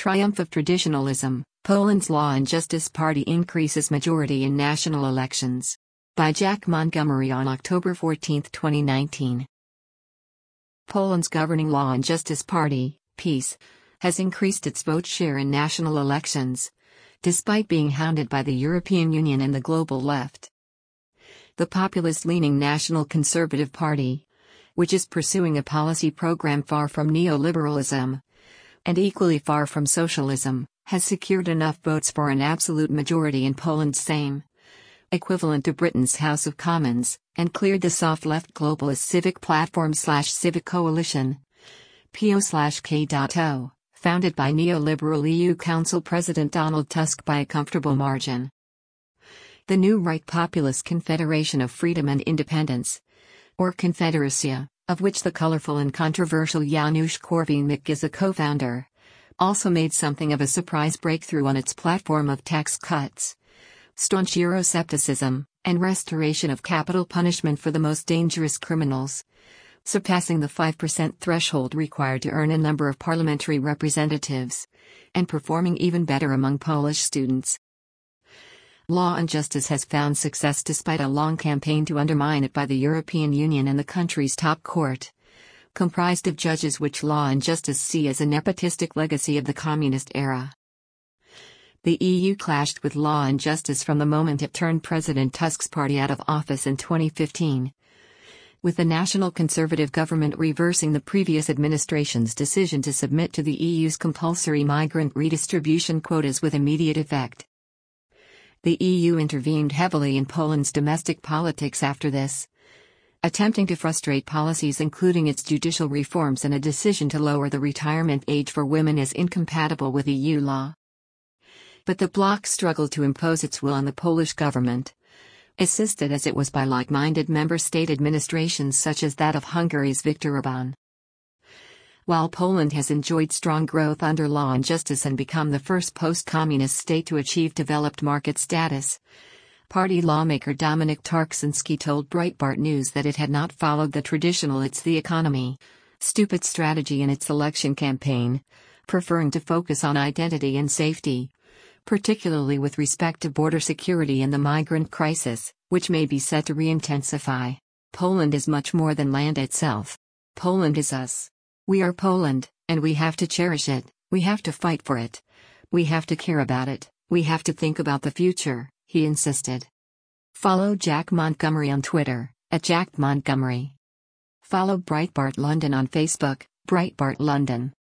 Triumph of Traditionalism, Poland's Law and Justice Party increases majority in national elections. By Jack Montgomery on October 14, 2019. Poland's governing Law and Justice Party, PiS, has increased its vote share in national elections, despite being hounded by the European Union and the global left. The populist-leaning National Conservative Party, which is pursuing a policy program far from neoliberalism, and equally far from socialism, has secured enough votes for an absolute majority in Poland's Sejm, equivalent to Britain's House of Commons, and cleared the soft left globalist Civic Platform/Civic Coalition, PO/K.O, founded by neoliberal EU Council President Donald Tusk by a comfortable margin. The new right populist Confederation of Freedom and Independence, or Konfederacja, of which the colorful and controversial Janusz Korwin-Mikke is a co-founder, also made something of a surprise breakthrough on its platform of tax cuts, staunch Euroscepticism, and restoration of capital punishment for the most dangerous criminals, surpassing the 5% threshold required to earn a number of parliamentary representatives, and performing even better among Polish students. Law and Justice has found success despite a long campaign to undermine it by the European Union and the country's top court, comprised of judges which Law and Justice see as a nepotistic legacy of the communist era. The EU clashed with Law and Justice from the moment it turned President Tusk's party out of office in 2015, with the National Conservative government reversing the previous administration's decision to submit to the EU's compulsory migrant redistribution quotas with immediate effect. The EU intervened heavily in Poland's domestic politics after this, attempting to frustrate policies including its judicial reforms and a decision to lower the retirement age for women as incompatible with EU law. But the bloc struggled to impose its will on the Polish government, assisted as it was by like-minded member state administrations such as that of Hungary's Viktor Orbán. While Poland has enjoyed strong growth under Law and Justice and become the first post-communist state to achieve developed market status, party lawmaker Dominik Tarczyński told Breitbart News that it had not followed the traditional "it's the economy" stupid strategy in its election campaign, preferring to focus on identity and safety, particularly with respect to border security and the migrant crisis, which may be set to re-intensify. Poland is much more than land itself. Poland is us. We are Poland, and we have to cherish it, we have to fight for it. We have to care about it, we have to think about the future, he insisted. Follow Jack Montgomery on Twitter, @JackMontgomery. Follow Breitbart London on Facebook, Breitbart London.